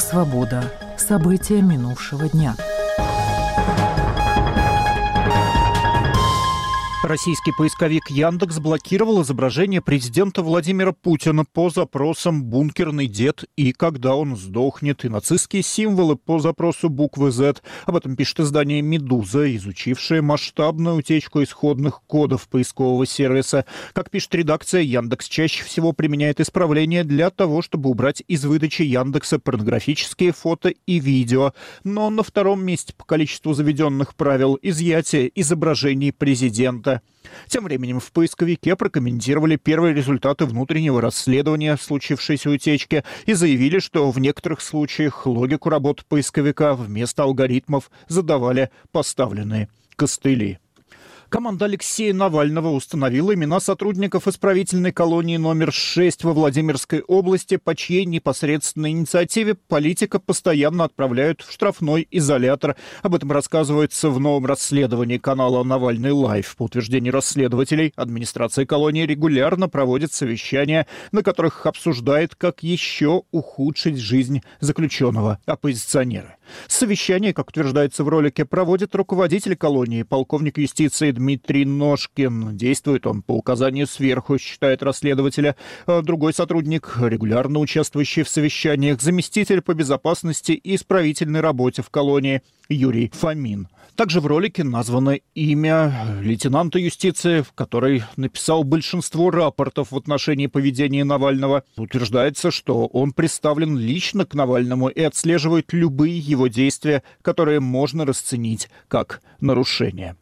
«Свобода». События минувшего дня. Российский поисковик Яндекс блокировал изображение президента Владимира Путина по запросам «бункерный дед» и «когда он сдохнет», и нацистские символы по запросу буквы «Z». Об этом пишет издание «Медуза», изучившее масштабную утечку исходных кодов поискового сервиса. Как пишет редакция, Яндекс чаще всего применяет исправления для того, чтобы убрать из выдачи Яндекса порнографические фото и видео. Но на втором месте по количеству заведенных правил изъятие изображений президента. Тем временем в поисковике прокомментировали первые результаты внутреннего расследования случившейся утечки и заявили, что в некоторых случаях логику работы поисковика вместо алгоритмов задавали поставленные костыли. Команда Алексея Навального установила имена сотрудников исправительной колонии номер 6 во Владимирской области, по чьей непосредственной инициативе политика постоянно отправляют в штрафной изолятор. Об этом рассказывается в новом расследовании канала «Навальный Лайв». По утверждению расследователей, администрация колонии регулярно проводит совещания, на которых обсуждает, как еще ухудшить жизнь заключенного оппозиционера. Совещание, как утверждается в ролике, проводит руководитель колонии, полковник юстиции Дмитрий Ножкин. Действует он по указанию сверху, считает расследователя. Другой сотрудник, регулярно участвующий в совещаниях, заместитель по безопасности и исправительной работе в колонии Юрий Фомин. Также в ролике названо имя лейтенанта юстиции, который написал большинство рапортов в отношении поведения Навального. Утверждается, что он представлен лично к Навальному и отслеживает любые его действия, которые можно расценить как нарушения.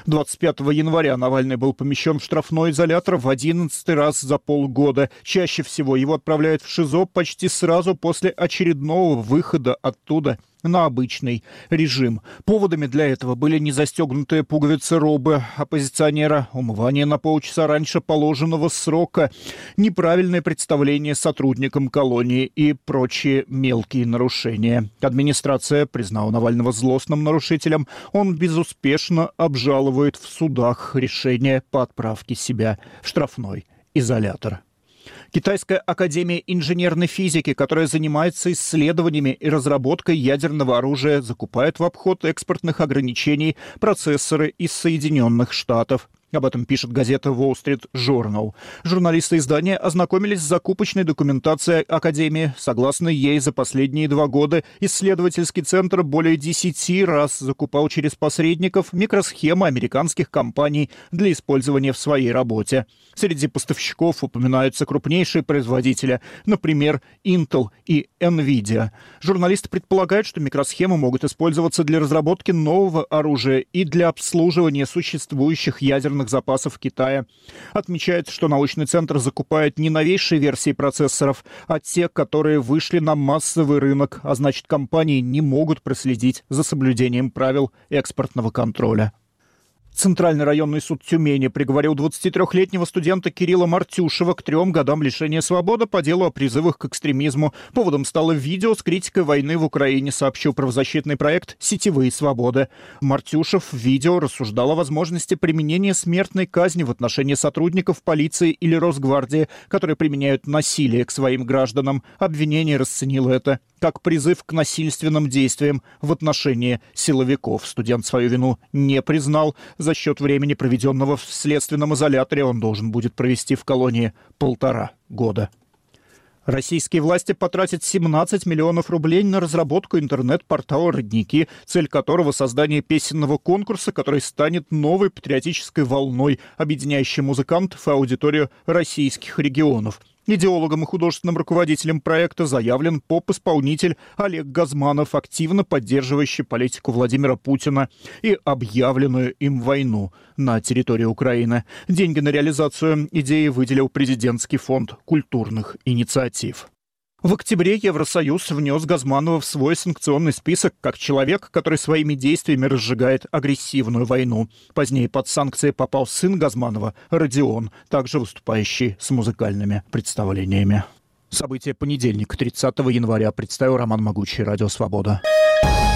25 января Навальный был помещен в штрафной изолятор в 11-й раз за полгода. Чаще всего его отправляют в ШИЗО почти сразу после очередного выхода оттуда на обычный режим. Поводами для этого были незастегнутые пуговицы робы оппозиционера, умывание на полчаса раньше положенного срока, неправильное представление сотрудникам колонии и прочие мелкие нарушения. Администрация признала Навального злостным нарушителем. Он безуспешно обжалует в судах решение по отправке себя в штрафной изолятор. Китайская академия инженерной физики, которая занимается исследованиями и разработкой ядерного оружия, закупает в обход экспортных ограничений процессоры из Соединенных Штатов. Об этом пишет газета Wall Street Journal. Журналисты издания ознакомились с закупочной документацией Академии. Согласно ей, за последние 2 года исследовательский центр более 10 раз закупал через посредников микросхемы американских компаний для использования в своей работе. Среди поставщиков упоминаются крупнейшие производители, например, Intel и Nvidia. Журналисты предполагают, что микросхемы могут использоваться для разработки нового оружия и для обслуживания существующих ядерных запасов Китая. Отмечается, что научный центр закупает не новейшие версии процессоров, а те, которые вышли на массовый рынок, а значит, компании не могут проследить за соблюдением правил экспортного контроля. Центральный районный суд Тюмени приговорил 23-летнего студента Кирилла Мартюшева к 3 годам лишения свободы по делу о призывах к экстремизму. Поводом стало видео с критикой войны в Украине, сообщил правозащитный проект «Сетевые свободы». Мартюшев в видео рассуждал о возможности применения смертной казни в отношении сотрудников полиции или Росгвардии, которые применяют насилие к своим гражданам. Обвинение расценило это как призыв к насильственным действиям в отношении силовиков. Студент свою вину не признал. За счет времени, проведенного в следственном изоляторе, он должен будет провести в колонии 1,5 года. Российские власти потратят 17 миллионов рублей на разработку интернет-портала «Родники», цель которого — создание песенного конкурса, который станет новой патриотической волной, объединяющей музыкантов и аудиторию российских регионов. Идеологом и художественным руководителем проекта заявлен поп-исполнитель Олег Газманов, активно поддерживающий политику Владимира Путина и объявленную им войну на территории Украины. Деньги на реализацию идеи выделил президентский фонд культурных инициатив. В октябре Евросоюз внес Газманова в свой санкционный список как человек, который своими действиями разжигает агрессивную войну. Позднее под санкции попал сын Газманова, Родион, также выступающий с музыкальными представлениями. События понедельника, 30 января, представил Роман Могучий, Радио Свобода.